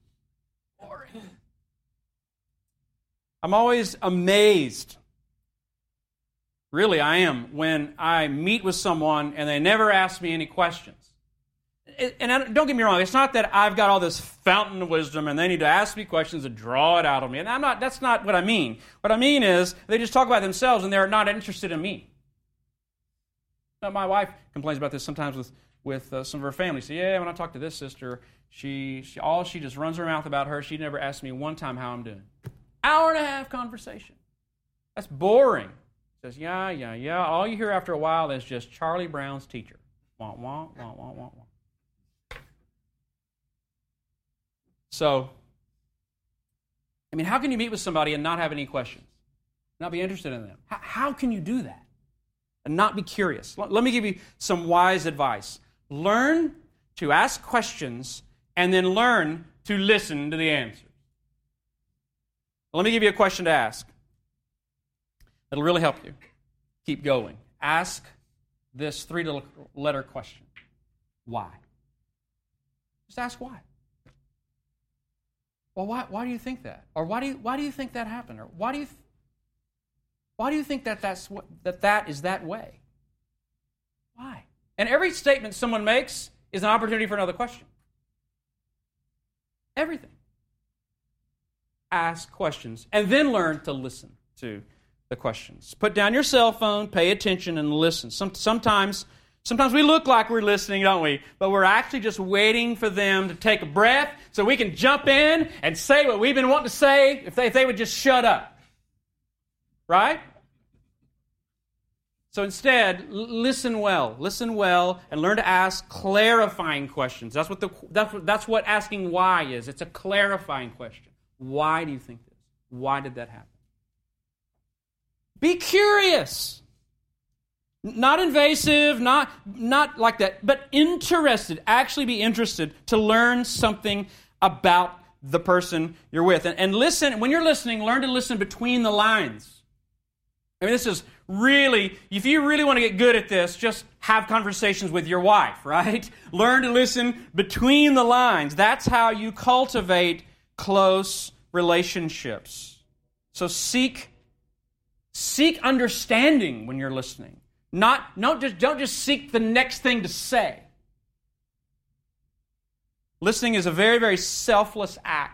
I'm always amazed. Really, I am, when I meet with someone and they never ask me any questions. And don't get me wrong, it's not that I've got all this fountain of wisdom and they need to ask me questions and draw it out of me. And that's not what I mean. What I mean is they just talk about themselves and they're not interested in me. Now, my wife complains about this sometimes with some of her family. So, when I talk to this sister, she just runs her mouth about her. She never asked me one time how I'm doing. Hour and a half conversation. That's boring. Says, yeah. All you hear after a while is just Charlie Brown's teacher. Wah, wah, wah, wah, wah, wah. So, how can you meet with somebody and not have any questions? Not be interested in them? How can you do that? And not be curious? Let me give you some wise advice. Learn to ask questions and then learn to listen to the answers. Let me give you a question to ask. It'll really help you. Keep going. Ask this 3-letter question. Why? Just ask why. Well, why do you think that? Or why do you think that happened? Or why do you think that is that way? Why? And every statement someone makes is an opportunity for another question. Everything. Ask questions, and then learn to listen to the questions. Put down your cell phone, pay attention, and listen. Sometimes we look like we're listening, don't we? But we're actually just waiting for them to take a breath so we can jump in and say what we've been wanting to say if they would just shut up. Right? So instead, listen well, and learn to ask clarifying questions. That's what asking why is. It's a clarifying question. Why do you think this? Why did that happen? Be curious. Not invasive, not like that, but interested. Actually be interested to learn something about the person you're with. And listen, when you're listening, learn to listen between the lines. This is really, if you really want to get good at this, just have conversations with your wife, right? Learn to listen between the lines. That's how you cultivate close relationships. So seek understanding when you're listening. Don't just seek the next thing to say. Listening is a very, very selfless act.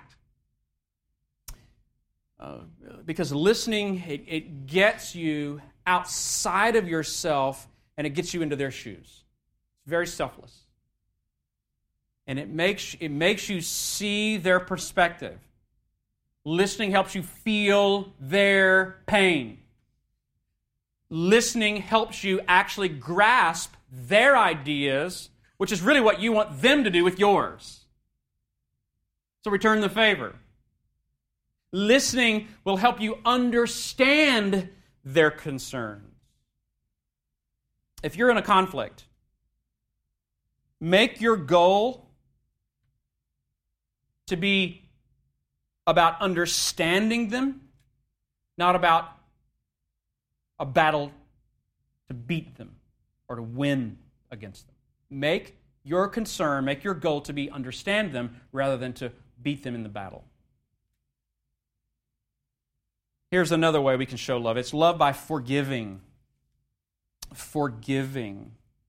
Because listening, it gets you outside of yourself and it gets you into their shoes. It's very selfless. And it makes you see their perspective. Listening helps you feel their pain. Listening helps you actually grasp their ideas, which is really what you want them to do with yours. So return the favor. Listening will help you understand their concerns. If you're in a conflict, make your goal to be about understanding them, not about a battle to beat them or to win against them. Make your goal to be understand them rather than to beat them in the battle. Here's another way we can show love. It's love by forgiving. Forgiving.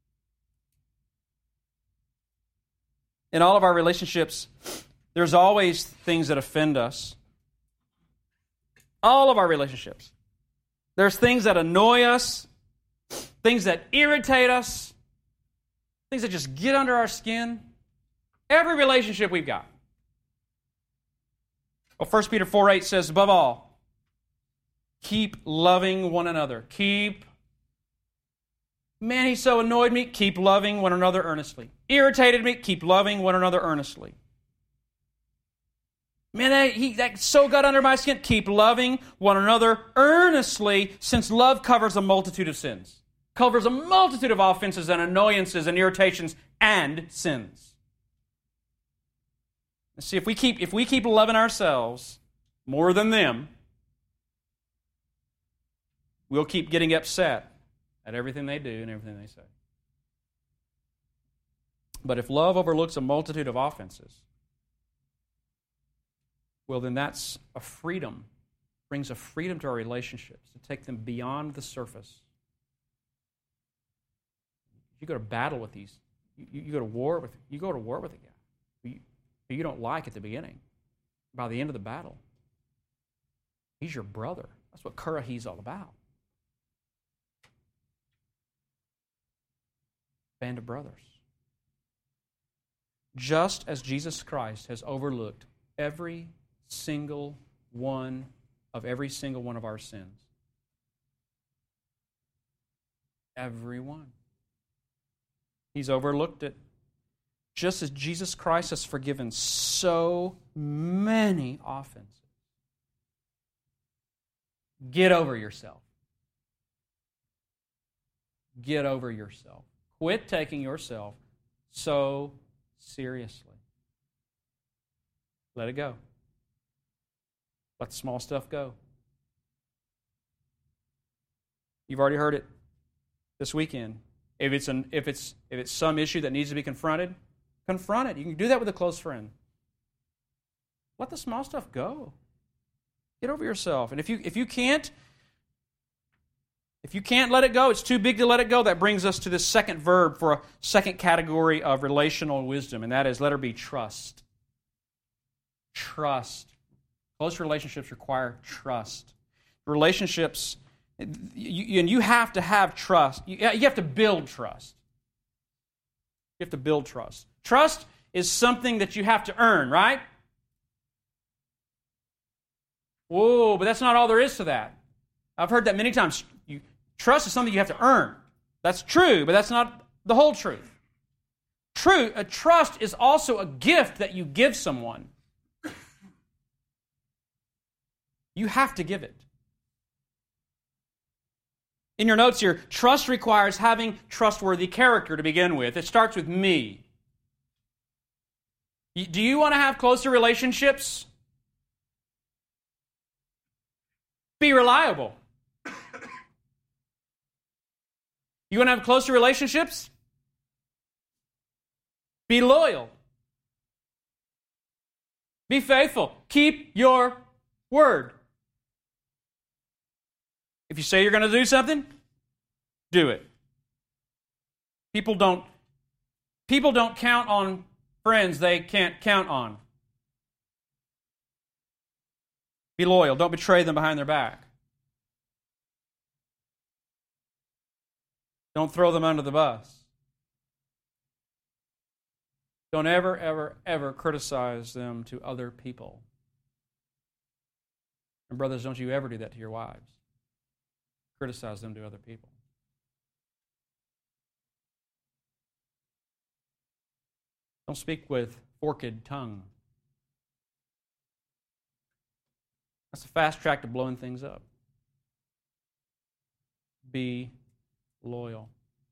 In all of our relationships, there's always things that offend us. All of our relationships. There's things that annoy us, things that irritate us, things that just get under our skin. Every relationship we've got. Well, 1 Peter 4:8 says, above all, keep loving one another. Man, he so annoyed me. Keep loving one another earnestly. Irritated me. Keep loving one another earnestly. Man, that so got under my skin. Keep loving one another earnestly, since love covers a multitude of sins. Covers a multitude of offenses and annoyances and irritations and sins. See, if we keep loving ourselves more than them, we'll keep getting upset at everything they do and everything they say. But if love overlooks a multitude of offenses, well, then that's a freedom, brings a freedom to our relationships, to take them beyond the surface. You go to battle with these. You go to war with a guy who you don't like at the beginning. By the end of the battle, he's your brother. That's what Kurahi's all about. Band of brothers. Just as Jesus Christ has overlooked every single one of our sins. Every one. He's overlooked it. Just as Jesus Christ has forgiven so many offenses. Get over yourself. Get over yourself. Quit taking yourself so seriously. Let it go. Let the small stuff go. You've already heard it this weekend. If it's some issue that needs to be confronted, confront it. You can do that with a close friend. Let the small stuff go. Get over yourself. And if you can't let it go, it's too big to let it go, that brings us to this second verb for a second category of relational wisdom, and that is, let her be trust. Trust. Close relationships require trust. Relationships, you have to have trust. You have to build trust. You have to build trust. Trust is something that you have to earn, right? Whoa, but that's not all there is to that. I've heard that many times. Trust is something you have to earn. That's true, but that's not the whole truth. Trust is also a gift that you give someone. You have to give it. In your notes here, trust requires having trustworthy character to begin with. It starts with me. Do you want to have closer relationships? Be reliable. You want to have closer relationships? Be loyal. Be faithful. Keep your word. If you say you're going to do something, do it. People don't count on friends they can't count on. Be loyal. Don't betray them behind their back. Don't throw them under the bus. Don't ever, ever, ever criticize them to other people. And brothers, don't you ever do that to your wives. Criticize them to other people. Don't speak with forked tongue. That's a fast track to blowing things up. Be loyal.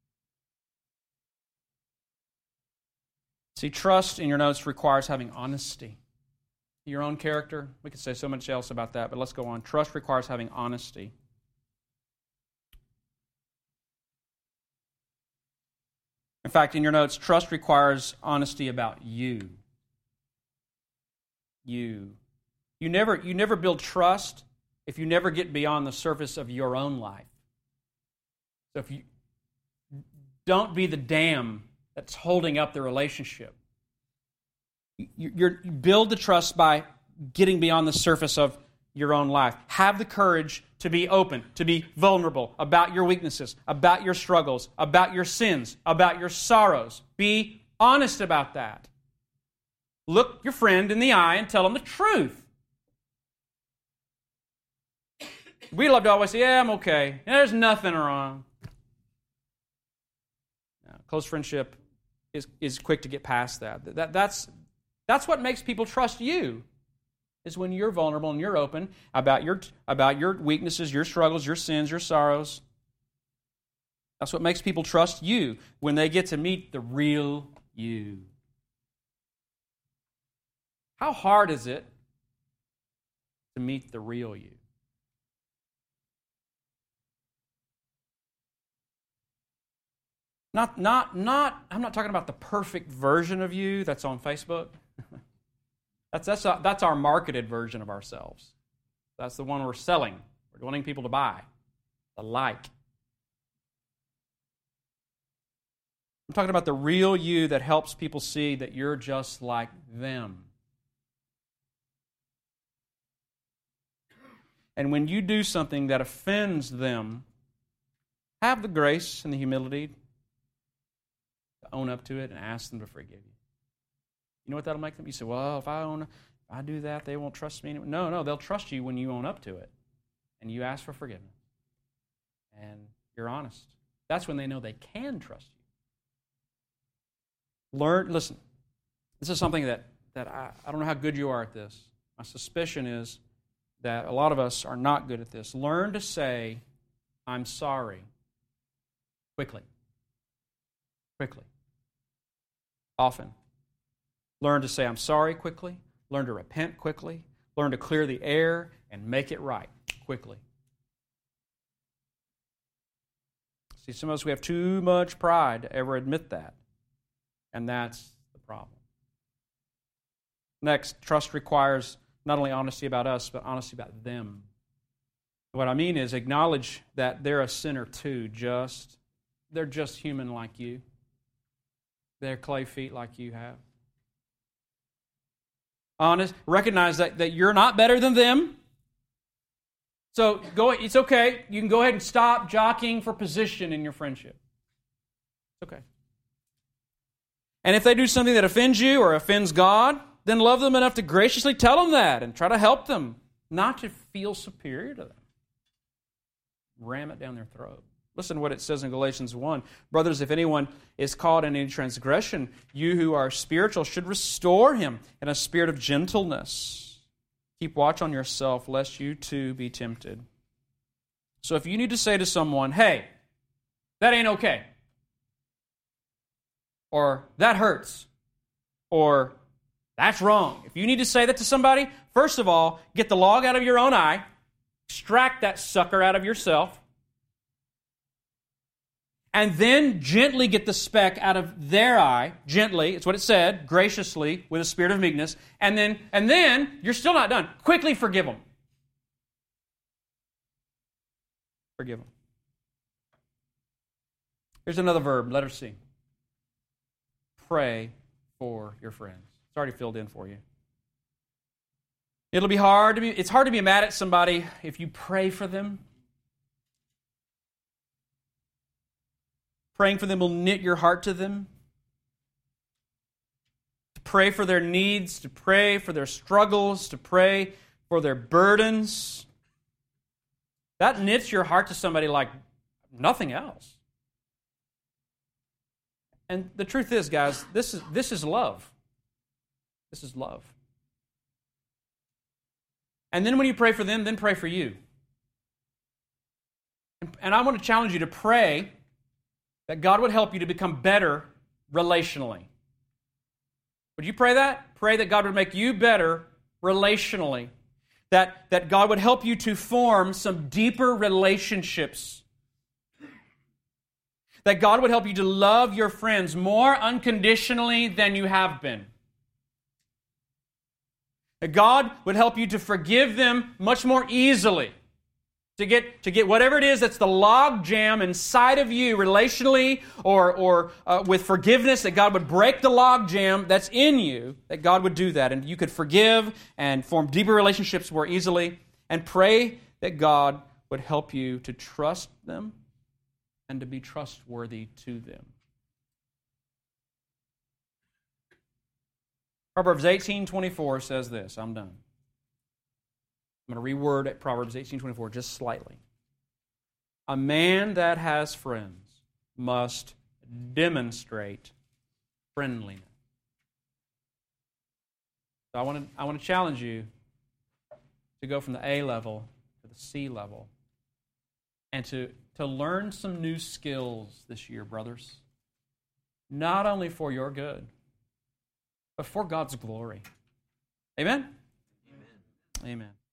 See, trust in your notes requires having honesty. Your own character, we could say so much else about that, but let's go on. Trust requires having honesty. In fact, in your notes, trust requires honesty about you. You never build trust if you never get beyond the surface of your own life. So if you don't be the dam that's holding up the relationship. You build the trust by getting beyond the surface of your own life. Have the courage to be open, to be vulnerable about your weaknesses, about your struggles, about your sins, about your sorrows. Be honest about that. Look your friend in the eye and tell him the truth. We love to always say, yeah, I'm okay. There's nothing wrong. Now, close friendship is quick to get past that. That's what makes people trust you, is when you're vulnerable and you're open about your weaknesses, your struggles, your sins, your sorrows. That's what makes people trust you, when they get to meet the real you. How hard is it to meet the real you? I'm not talking about the perfect version of you that's on Facebook. That's our marketed version of ourselves. That's the one we're selling. We're wanting people to buy, to like. I'm talking about the real you that helps people see that you're just like them. And when you do something that offends them, have the grace and the humility to own up to it and ask them to forgive you. You know what that'll make them? You say, well, if I do that, they won't trust me anymore. No, they'll trust you when you own up to it and you ask for forgiveness and you're honest. That's when they know they can trust you. Listen, this is something that I don't know how good you are at this. My suspicion is that a lot of us are not good at this. Learn to say, I'm sorry, quickly. Often. Learn to say, I'm sorry, quickly. Learn to repent quickly. Learn to clear the air and make it right quickly. See, some of us, we have too much pride to ever admit that. And that's the problem. Next, trust requires not only honesty about us, but honesty about them. What I mean is acknowledge that they're a sinner too. They're just human like you. They're clay feet like you have. Honest, recognize that you're not better than them. So it's okay. You can go ahead and stop jockeying for position in your friendship. It's okay. And if they do something that offends you or offends God, then love them enough to graciously tell them that and try to help them, not to feel superior to them. Ram it down their throat. Listen to what it says in Galatians 1. Brothers, if anyone is caught in any transgression, you who are spiritual should restore him in a spirit of gentleness. Keep watch on yourself, lest you too be tempted. So if you need to say to someone, hey, that ain't okay, or that hurts, or that's wrong. If you need to say that to somebody, first of all, get the log out of your own eye, extract that sucker out of yourself, and then gently get the speck out of their eye, gently, it's what it said, graciously, with a spirit of meekness, and then you're still not done. Quickly forgive them. Forgive them. Here's another verb, letter C. Pray for your friends. It's already filled in for you. It's hard to be mad at somebody if you pray for them. Praying for them will knit your heart to them. To pray for their needs, to pray for their struggles, to pray for their burdens. That knits your heart to somebody like nothing else. And the truth is, guys, this is love. This is love. And then when you pray for them, then pray for you. And I want to challenge you to pray that God would help you to become better relationally. Would you pray that? Pray that God would make you better relationally. That God would help you to form some deeper relationships. That God would help you to love your friends more unconditionally than you have been. That God would help you to forgive them much more easily. To get whatever it is that's the log jam inside of you relationally or with forgiveness, that God would break the log jam that's in you, that God would do that. And you could forgive and form deeper relationships more easily. And pray that God would help you to trust them and to be trustworthy to them. Proverbs 18:24 says this. I'm done. I'm going to reword Proverbs 18:24 just slightly. A man that has friends must demonstrate friendliness. So I want to challenge you to go from the A level to the C level and to learn some new skills this year, brothers. Not only for your good, but for God's glory. Amen? Amen. Amen.